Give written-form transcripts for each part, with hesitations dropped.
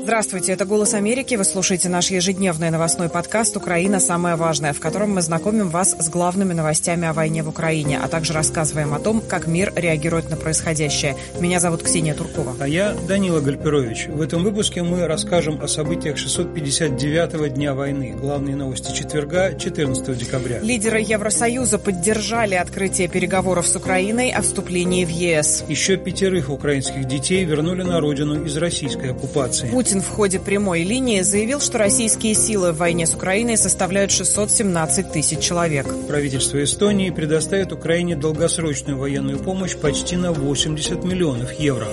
Здравствуйте, это «Голос Америки». Вы слушаете наш ежедневный новостной подкаст «Украина. Самое важное», в котором мы знакомим вас с главными новостями о войне в Украине, а также рассказываем о том, как мир реагирует на происходящее. Меня зовут Ксения Туркова. А я Данила Гальперович. В этом выпуске мы расскажем о событиях 659-го дня войны. Главные новости четверга, 14 декабря. Лидеры Евросоюза поддержали открытие переговоров с Украиной о вступлении в ЕС. Еще 5 украинских детей вернули на родину из российской оккупации. Путин в ходе прямой линии заявил, что российские силы в войне с Украиной составляют 617 тысяч человек. Правительство Эстонии предоставит Украине долгосрочную военную помощь почти на 80 миллионов евро.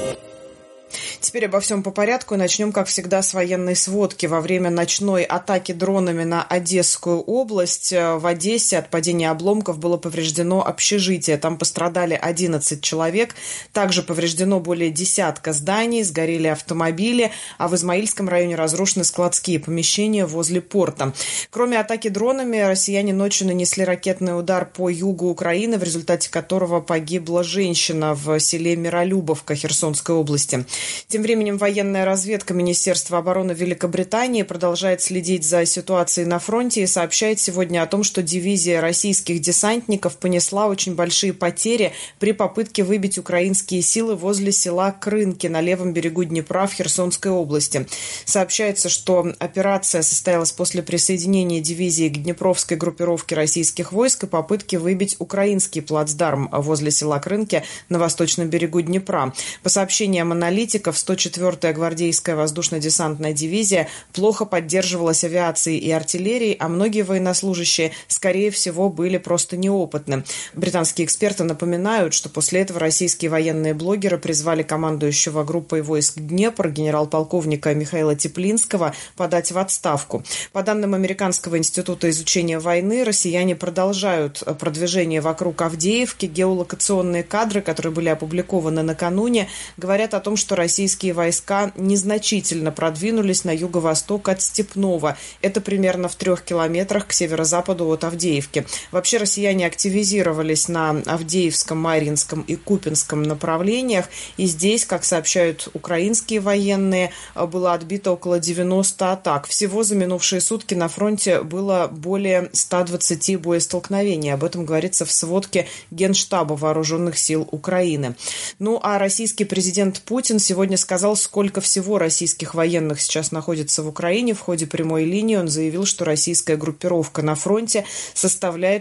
Теперь обо всем по порядку. Начнем, как всегда, с военной сводки. Во время ночной атаки дронами на Одесскую область в Одессе от падения обломков было повреждено общежитие. Там пострадали 11 человек. Также повреждено более десятка зданий, сгорели автомобили, а в Измаильском районе разрушены складские помещения возле порта. Кроме атаки дронами, россияне ночью нанесли ракетный удар по югу Украины, в результате которого погибла женщина в селе Миролюбовка Херсонской области. Тем временем военная разведка Министерства обороны Великобритании продолжает следить за ситуацией на фронте и сообщает сегодня о том, что дивизия российских десантников понесла очень большие потери при попытке выбить украинские силы возле села Крынки на левом берегу Днепра в Херсонской области. Сообщается, что операция состоялась после присоединения дивизии к Днепровской группировке российских войск и попытки выбить украинский плацдарм возле села Крынки на восточном берегу Днепра. По сообщениям аналитиков, 104-я гвардейская воздушно-десантная дивизия плохо поддерживалась авиацией и артиллерией, а многие военнослужащие, скорее всего, были просто неопытны. Британские эксперты напоминают, что после этого российские военные блогеры призвали командующего группой войск Днепр генерал-полковника Михаила Теплинского подать в отставку. По данным Американского института изучения войны, россияне продолжают продвижение вокруг Авдеевки. Геолокационные кадры, которые были опубликованы накануне, говорят о том, что российские войска незначительно продвинулись на юго-восток от Степного. Это примерно в 3 километрах к северо-западу от Авдеевки. Вообще россияне активизировались на Авдеевском, Марьинском и Купинском направлениях. И здесь, как сообщают украинские военные, было отбито около 90 атак. Всего за минувшие сутки на фронте было более 120 боестолкновений. Об этом говорится в сводке Генштаба Вооруженных сил Украины. Ну а российский президент Путин сегодня сказал, сколько всего российских военных сейчас находится в Украине. В ходе прямой линии он заявил, что российская группировка на фронте составляет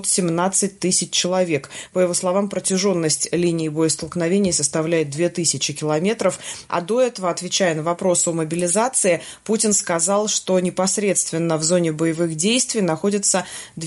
617 тысяч человек. По его словам, протяженность линии боестолкновений составляет 2000 километров. А до этого, отвечая на вопрос о мобилизации, Путин сказал, что непосредственно в зоне боевых действий находится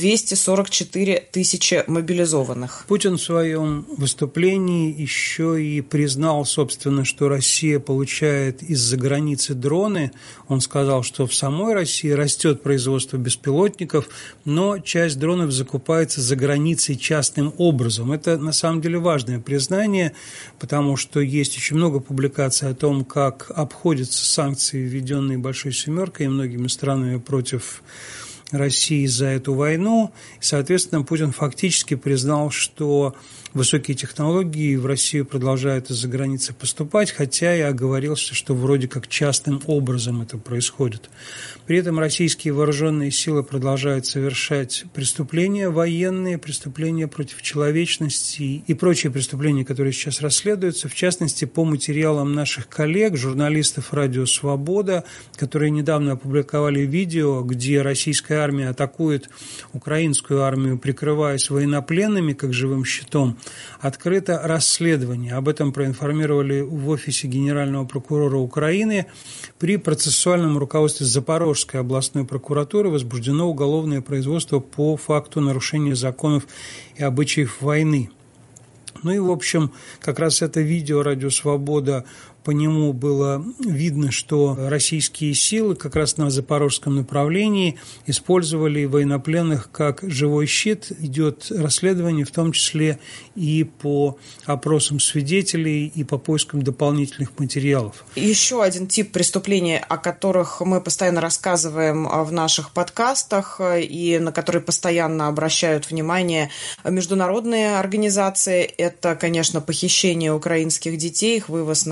244 тысячи мобилизованных. Путин в своем выступлении еще и признал, собственно, что Россия получает из-за границы дроны. Он сказал, что в самой России растет производство беспилотников, но часть дронов закупается за границей частным образом. Это на самом деле важное признание, потому что есть очень много публикаций о том, как обходятся санкции, введенные Большой Семеркой и многими странами против России за эту войну. И, соответственно, Путин фактически признал, что высокие технологии в Россию продолжают из-за границы поступать, хотя и оговорился, что вроде как частным образом это происходит. При этом российские вооруженные силы продолжают совершать преступления военные, преступления против человечности и прочие преступления, которые сейчас расследуются, в частности, по материалам наших коллег, журналистов «Радио Свобода», которые недавно опубликовали видео, где российская армия атакует украинскую армию, прикрываясь военнопленными как живым щитом. Открыто расследование. Об этом проинформировали в офисе Генерального прокурора Украины. При процессуальном руководстве Запорожской областной прокуратуры возбуждено уголовное производство по факту нарушения законов и обычаев войны. Ну и, в общем, как раз это видео «Радио Свобода», по нему было видно, что российские силы как раз на запорожском направлении использовали военнопленных как живой щит. Идет расследование, в том числе и по опросам свидетелей, и по поискам дополнительных материалов. Еще один тип преступлений, о которых мы постоянно рассказываем в наших подкастах и на которые постоянно обращают внимание международные организации, это, конечно, похищение украинских детей, их вывоз на российскую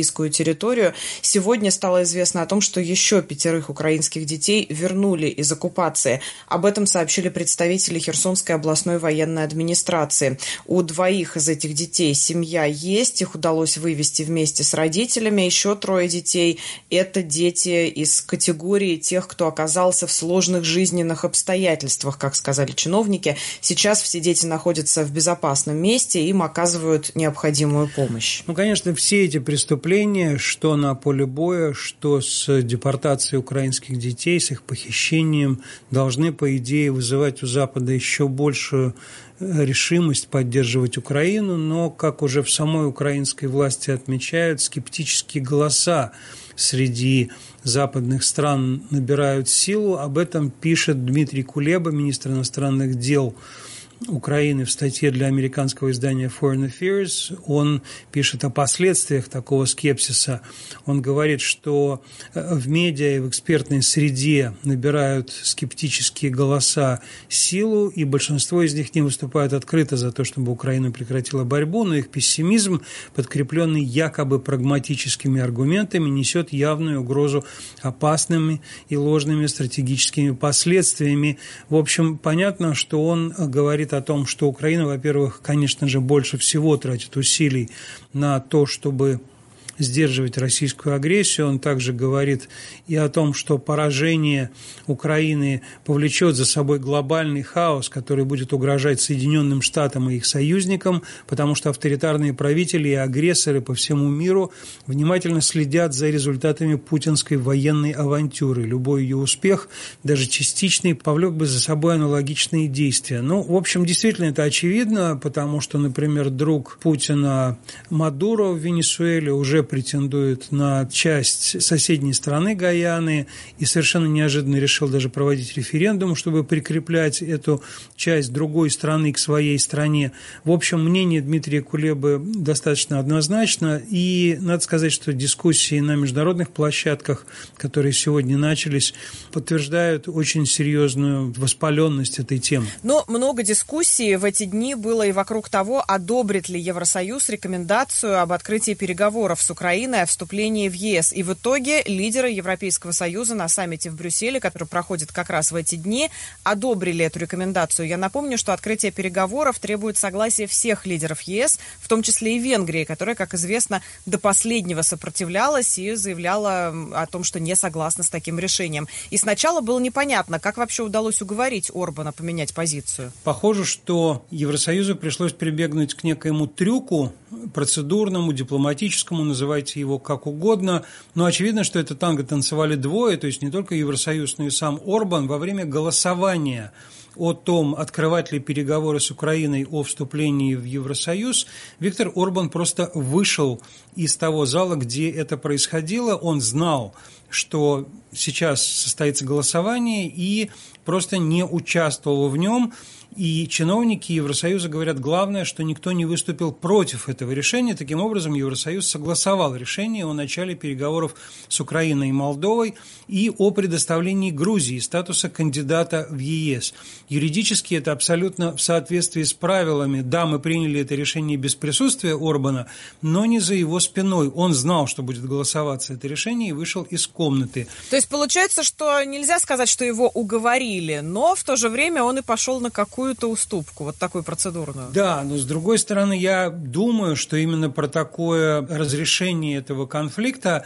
российскую территорию. Сегодня стало известно о том, что еще 5 украинских детей вернули из оккупации. Об этом сообщили представители Херсонской областной военной администрации. У 2 из этих детей семья есть, их удалось вывести вместе с родителями. Еще 3 детей – это дети из категории тех, кто оказался в сложных жизненных обстоятельствах, как сказали чиновники. Сейчас все дети находятся в безопасном месте, им оказывают необходимую помощь. Конечно, все эти преступления, что на поле боя, что с депортацией украинских детей, с их похищением, должны, по идее, вызывать у Запада еще большую решимость поддерживать Украину, но, как уже в самой украинской власти отмечают, скептические голоса среди западных стран набирают силу. Об этом пишет Дмитрий Кулеба, министр иностранных дел Украины, в статье для американского издания Foreign Affairs. Он пишет о последствиях такого скепсиса. Он говорит, что в медиа и в экспертной среде набирают скептические голоса силу, и большинство из них не выступают открыто за то, чтобы Украина прекратила борьбу, но их пессимизм, подкрепленный якобы прагматическими аргументами, несет явную угрозу опасными и ложными стратегическими последствиями. В общем, понятно, что он говорит о том, что Украина, во-первых, конечно же, больше всего тратит усилий на то, чтобы сдерживать российскую агрессию. Он также говорит и о том, что поражение Украины повлечет за собой глобальный хаос, который будет угрожать Соединенным Штатам и их союзникам, потому что авторитарные правители и агрессоры по всему миру внимательно следят за результатами путинской военной авантюры. Любой ее успех, даже частичный, повлек бы за собой аналогичные действия. В общем, действительно это очевидно, потому что, например, друг Путина Мадуро в Венесуэле уже претендует на часть соседней страны Гайаны и совершенно неожиданно решил даже проводить референдум, чтобы прикреплять эту часть другой страны к своей стране. В общем, мнение Дмитрия Кулебы достаточно однозначно, и надо сказать, что дискуссии на международных площадках, которые сегодня начались, подтверждают очень серьезную воспаленность этой темы. Но много дискуссий в эти дни было и вокруг того, одобрит ли Евросоюз рекомендацию об открытии переговоров с Украиной о вступлении в ЕС. И в итоге лидеры Европейского Союза на саммите в Брюсселе, который проходит как раз в эти дни, одобрили эту рекомендацию. Я напомню, что открытие переговоров требует согласия всех лидеров ЕС, в том числе и Венгрии, которая, как известно, до последнего сопротивлялась и заявляла о том, что не согласна с таким решением. И сначала было непонятно, как вообще удалось уговорить Орбана поменять позицию. Похоже, что Евросоюзу пришлось прибегнуть к некоему трюку, процедурному, дипломатическому, называйте его как угодно, но очевидно, что это танго танцевали двое, то есть не только Евросоюз, но и сам Орбан во время голосования о том, открывать ли переговоры с Украиной о вступлении в Евросоюз. Виктор Орбан просто вышел из того зала, где это происходило. Он знал, что сейчас состоится голосование, и просто не участвовал в нем. И чиновники Евросоюза говорят, главное, что никто не выступил против этого решения. Таким образом, Евросоюз согласовал решение о начале переговоров с Украиной и Молдовой и о предоставлении Грузии статуса кандидата в ЕС. Юридически это абсолютно в соответствии с правилами. Да, мы приняли это решение без присутствия Орбана, но не за его спиной. Он знал, что будет голосоваться это решение, и вышел из комнаты. То есть получается, что нельзя сказать, что его уговорили, но в то же время он и пошел на какую-то уступку, вот такую процедурную. Да, но с другой стороны, я думаю, что именно про такое разрешение этого конфликта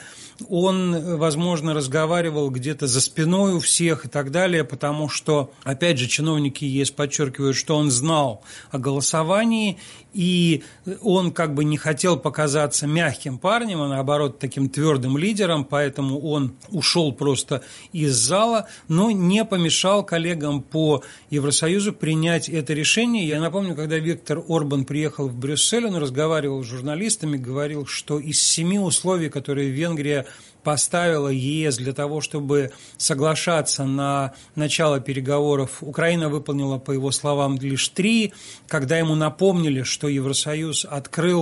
он, возможно, разговаривал где-то за спиной у всех и так далее, потому что, опять же, чиновники ЕС подчеркивают, что он знал о голосовании, и он как бы не хотел показаться мягким парнем, а наоборот таким твердым лидером, поэтому он ушел просто из зала, но не помешал коллегам по Евросоюзу принять это решение. Я напомню, когда Виктор Орбан приехал в Брюссель, он разговаривал с журналистами, говорил, что из 7 условий, которые Венгрия поставила ЕС для того, чтобы соглашаться на начало переговоров, Украина выполнила, по его словам, лишь 3. Когда ему напомнили, что Евросоюз открыл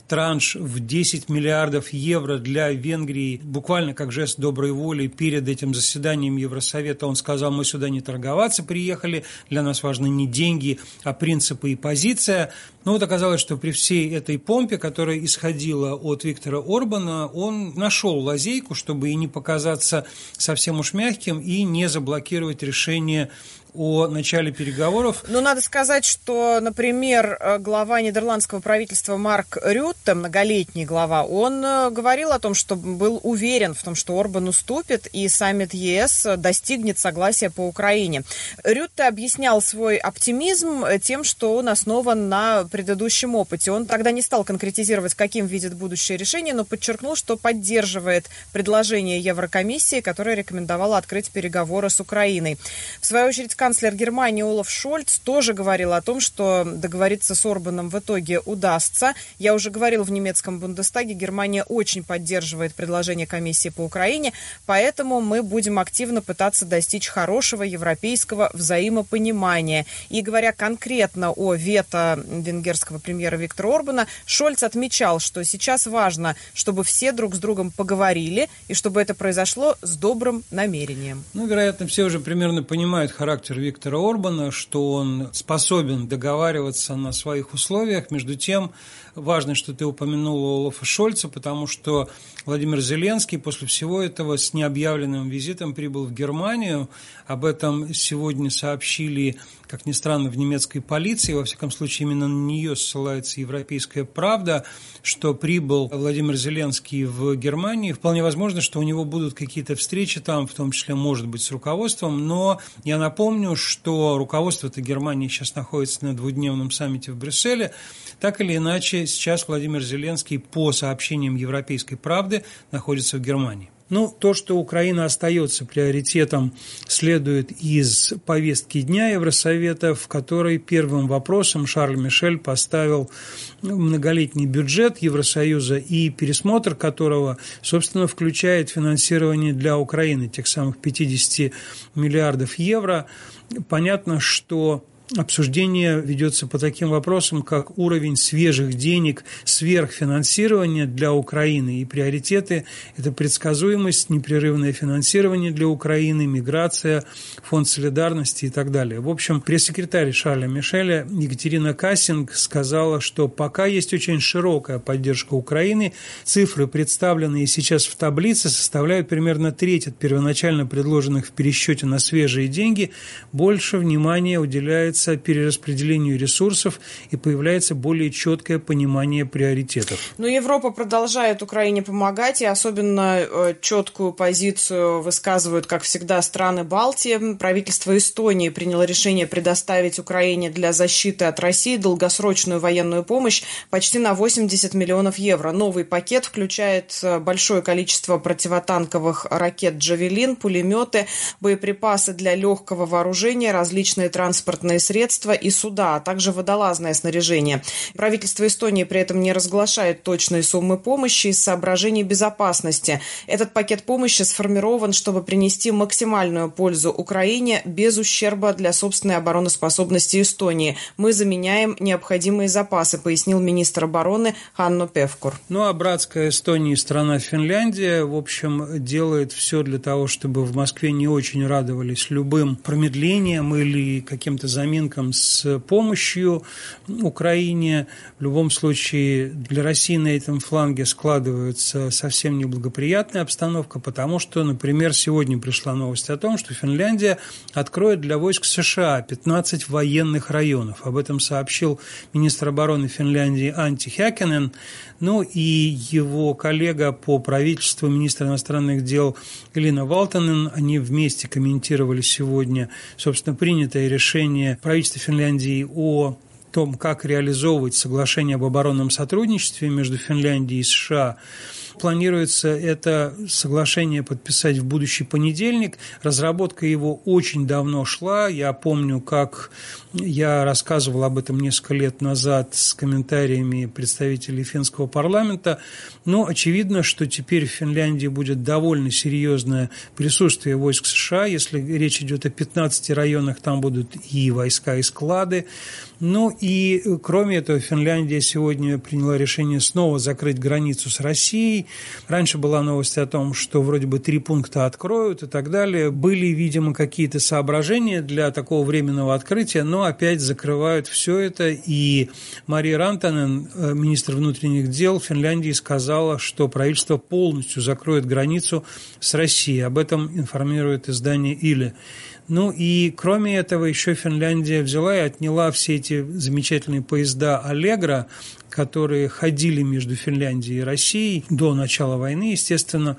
транш в 10 миллиардов евро для Венгрии, буквально как жест доброй воли перед этим заседанием Евросовета. Он сказал: мы сюда не торговаться приехали, для нас важны не деньги, а принципы и позиция. Но вот оказалось, что при всей этой помпе, которая исходила от Виктора Орбана, он нашел лазейку, чтобы и не показаться совсем уж мягким, и не заблокировать решение о начале переговоров. Ну, надо сказать, что, например, глава нидерландского правительства Марк Рютте, многолетний глава, он говорил о том, что был уверен в том, что Орбан уступит и саммит ЕС достигнет согласия по Украине. Рютте объяснял свой оптимизм тем, что он основан на предыдущем опыте. Он тогда не стал конкретизировать, каким видит будущее решение, но подчеркнул, что поддерживает предложение Еврокомиссии, которая рекомендовала открыть переговоры с Украиной. В свою очередь, канцлер Германии Олаф Шольц тоже говорил о том, что договориться с Орбаном в итоге удастся. Я уже говорил в немецком Бундестаге, Германия очень поддерживает предложение комиссии по Украине, поэтому мы будем активно пытаться достичь хорошего европейского взаимопонимания. И говоря конкретно о вето венгерского премьера Виктора Орбана, Шольц отмечал, что сейчас важно, чтобы все друг с другом поговорили и чтобы это произошло с добрым намерением. Ну, вероятно, все уже примерно понимают характер Виктора Орбана, что он способен договариваться на своих условиях. Между тем, важно, что ты упомянула Олафа Шольца, потому что Владимир Зеленский после всего этого с необъявленным визитом прибыл в Германию. Об этом сегодня сообщили, как ни странно, в немецкой полиции. Во всяком случае, именно на нее ссылается «Европейская правда», что прибыл Владимир Зеленский в Германию. Вполне возможно, что у него будут какие-то встречи там, в том числе, может быть, с руководством. Но я напомню, что руководство-то Германии сейчас находится на двухдневном саммите в Брюсселе. Так или иначе, сейчас Владимир Зеленский, по сообщениям «Европейской правды», находится в Германии. Ну, то, что Украина остается приоритетом, следует из повестки дня Евросовета, в которой первым вопросом Шарль Мишель поставил многолетний бюджет Евросоюза и пересмотр которого, собственно, включает финансирование для Украины, тех самых 50 миллиардов евро. Понятно, что обсуждение ведется по таким вопросам, как уровень свежих денег, сверхфинансирования для Украины. И приоритеты – это предсказуемость, непрерывное финансирование для Украины, миграция, фонд солидарности и так далее. В общем, пресс-секретарь Шарля Мишеля Екатерина Кассинг сказала, что пока есть очень широкая поддержка Украины, цифры, представленные сейчас в таблице, составляют примерно треть от первоначально предложенных в пересчете на свежие деньги. Больше внимания уделяется перераспределению ресурсов и появляется более четкое понимание приоритетов. Но Европа продолжает Украине помогать, и особенно четкую позицию высказывают, как всегда, страны Балтии. Правительство Эстонии приняло решение предоставить Украине для защиты от России долгосрочную военную помощь почти на 80 миллионов евро. Новый пакет включает большое количество противотанковых ракет «Джавелин», пулеметы, боеприпасы для легкого вооружения, различные транспортные средства и суда, а также водолазное снаряжение. Правительство Эстонии при этом не разглашает точные суммы помощи из соображений безопасности. Этот пакет помощи сформирован, чтобы принести максимальную пользу Украине без ущерба для собственной обороноспособности Эстонии. Мы заменяем необходимые запасы, пояснил министр обороны Ханну Певкур. Ну а братская Эстонии страна Финляндия, в общем, делает все для того, чтобы в Москве не очень радовались любым промедлениям или каким-то заминкам с помощью Украине. В любом случае, для России на этом фланге складывается совсем неблагоприятная обстановка, потому что, например, сегодня пришла новость о том, что Финляндия откроет для войск США 15 военных районов. Об этом сообщил министр обороны Финляндии Анtti Häkkänen. Ну и его коллега по правительству, министр иностранных дел Элина Валтонен, они вместе комментировали сегодня, собственно, принятое решение правительства Финляндии о том, как реализовывать соглашение об оборонном сотрудничестве между Финляндией и США. Планируется это соглашение подписать в будущий понедельник. Разработка его очень давно шла. Я помню, как я рассказывал об этом несколько лет назад с комментариями представителей финского парламента. Но очевидно, что теперь в Финляндии будет довольно серьезное присутствие войск США. Если речь идет о 15 районах, там будут и войска, и склады. Ну и кроме этого, Финляндия сегодня приняла решение снова закрыть границу с Россией. Раньше была новость о том, что вроде бы 3 пункта откроют и так далее. Были, видимо, какие-то соображения для такого временного открытия, но опять закрывают все это. И Мария Рантанен, министр внутренних дел Финляндии, сказала, что правительство полностью закроет границу с Россией. Об этом информирует издание «Иле». Ну и кроме этого еще Финляндия взяла и отняла все эти замечательные поезда «Аллегро», которые ходили между Финляндией и Россией до начала войны, естественно.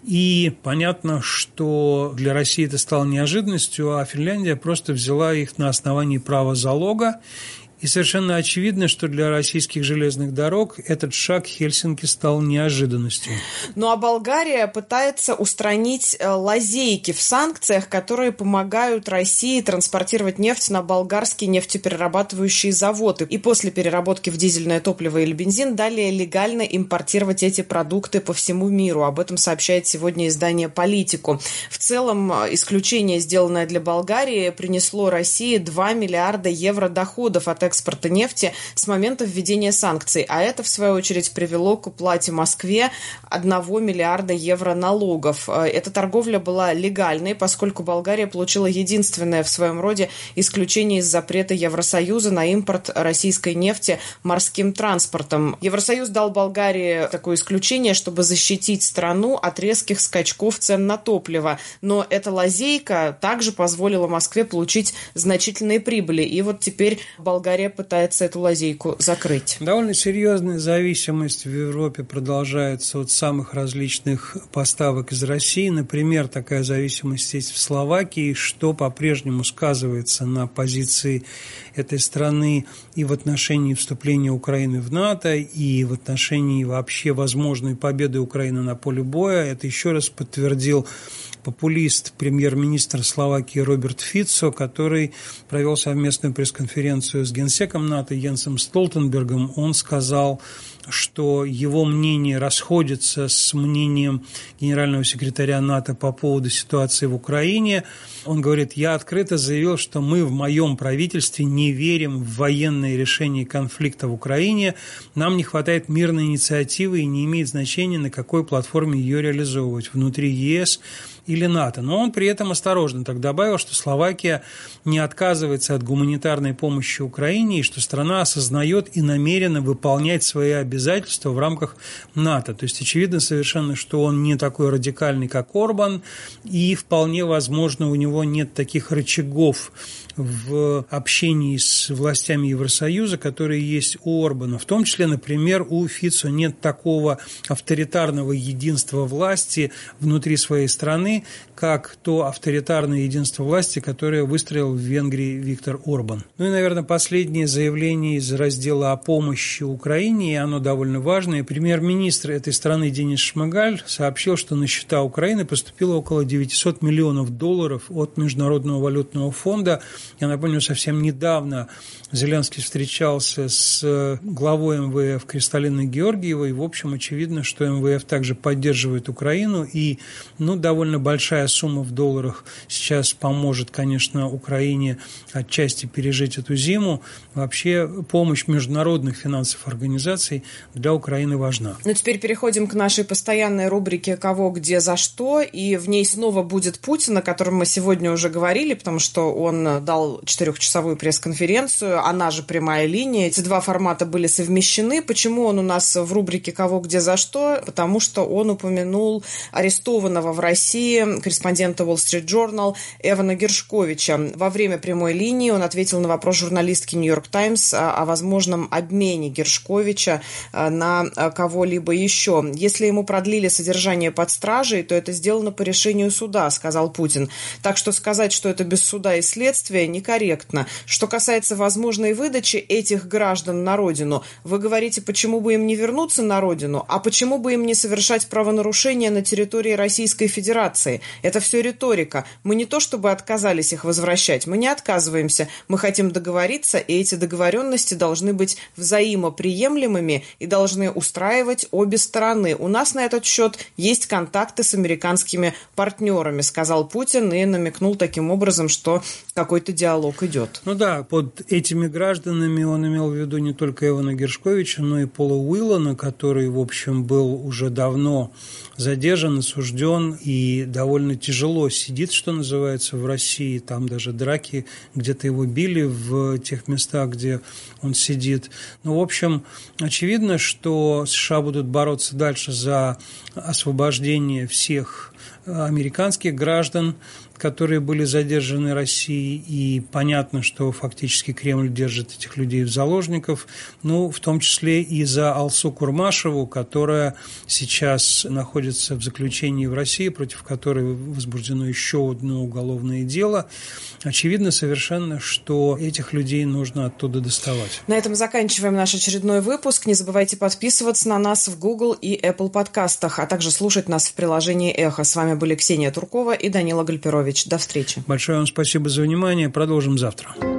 И понятно, что для России это стало неожиданностью, а Финляндия просто взяла их на основании права залога. И совершенно очевидно, что для российских железных дорог этот шаг Хельсинки стал неожиданностью. Ну а Болгария пытается устранить лазейки в санкциях, которые помогают России транспортировать нефть на болгарские нефтеперерабатывающие заводы. И после переработки в дизельное топливо или бензин далее легально импортировать эти продукты по всему миру. Об этом сообщает сегодня издание «Политику». В целом, исключение, сделанное для Болгарии, принесло России 2 миллиарда евро доходов от экспорта нефти с момента введения санкций, а это, в свою очередь, привело к уплате Москве 1 миллиарда евро налогов. Эта торговля была легальной, поскольку Болгария получила единственное в своем роде исключение из запрета Евросоюза на импорт российской нефти морским транспортом. Евросоюз дал Болгарии такое исключение, чтобы защитить страну от резких скачков цен на топливо. Но эта лазейка также позволила Москве получить значительные прибыли. И вот теперь Болгария пытается эту лазейку закрыть. Довольно серьезная зависимость в Европе продолжается от самых различных поставок из России. Например, такая зависимость есть в Словакии, что по-прежнему сказывается на позиции этой страны и в отношении вступления Украины в НАТО, и в отношении вообще возможной победы Украины на поле боя. Это еще раз подтвердил популист, премьер-министр Словакии Роберт Фицо, который провел совместную пресс-конференцию с генсеком НАТО Йенсом Столтенбергом. Он сказал, что его мнение расходится с мнением генерального секретаря НАТО по поводу ситуации в Украине. Он говорит: я открыто заявил, что мы в моем правительстве не верим в военное решение конфликта в Украине. Нам не хватает мирной инициативы и не имеет значения, на какой платформе ее реализовывать, внутри ЕС или НАТО. Но он при этом осторожно так добавил, что Словакия не отказывается от гуманитарной помощи Украине и что страна осознает и намерена выполнять свои обязательства в рамках НАТО. То есть очевидно совершенно, что он не такой радикальный, как Орбан, и вполне возможно у него нет таких рычагов в общении с властями Евросоюза, которые есть у Орбана. В том числе, например, у Фицо нет такого авторитарного единства власти внутри своей страны, как то авторитарное единство власти, которое выстроил в Венгрии Виктор Орбан. Ну и, наверное, последнее заявление из раздела о помощи Украине, и оно довольно важное. Премьер-министр этой страны Денис Шмыгаль сообщил, что на счета Украины поступило около $900 миллионов от Международного валютного фонда. Я напомню, совсем недавно Зеленский встречался с главой МВФ Кристалиной Георгиевой. В общем, очевидно, что МВФ также поддерживает Украину. И довольно большая сумма в долларах сейчас поможет, конечно, Украине отчасти пережить эту зиму. Вообще, помощь международных финансовых организаций для Украины важна. Ну, теперь переходим к нашей постоянной рубрике «Кого, где, за что». И в ней снова будет Путин, о котором мы сегодня уже говорили, потому что он дал 4-часовую пресс-конференцию, она же «Прямая линия». Эти два формата были совмещены. Почему он у нас в рубрике «Кого, где, за что»? Потому что он упомянул арестованного в России корреспондента Wall Street Journal Эвана Гершковича. Во время «Прямой линии» он ответил на вопрос журналистки New York Times о возможном обмене Гершковича на кого-либо еще. Если ему продлили содержание под стражей, то это сделано по решению суда, сказал Путин. Так что сказать, что это без суда и следствия, первое некорректно. Что касается возможной выдачи этих граждан на родину, вы говорите, почему бы им не вернуться на родину, а почему бы им не совершать правонарушения на территории Российской Федерации? Это все риторика. Мы не то чтобы отказались их возвращать, мы не отказываемся. Мы хотим договориться, и эти договоренности должны быть взаимоприемлемыми и должны устраивать обе стороны. У нас на этот счет есть контакты с американскими партнерами, сказал Путин и намекнул таким образом, что какой-то диалог идет. Ну да, под этими гражданами он имел в виду не только Эвана Гершковича, но и Пола Уиллана, который, в общем, был уже давно задержан, осужден и довольно тяжело сидит, что называется, в России. Там даже драки, где-то его били в тех местах, где он сидит. Ну, в общем, очевидно, что США будут бороться дальше за освобождение всех американских граждан, которые были задержаны Россией, и понятно, что фактически Кремль держит этих людей в заложниках, ну, в том числе и за Алсу Курмашеву, которая сейчас находится в заключении в России, против которой возбуждено еще одно уголовное дело. Очевидно совершенно, что этих людей нужно оттуда доставать. На этом заканчиваем наш очередной выпуск. Не забывайте подписываться на нас в Google и Apple подкастах, а также слушать нас в приложении «Эхо». С вами были Ксения Туркова и Данила Гальперович. До встречи. Большое вам спасибо за внимание. Продолжим завтра.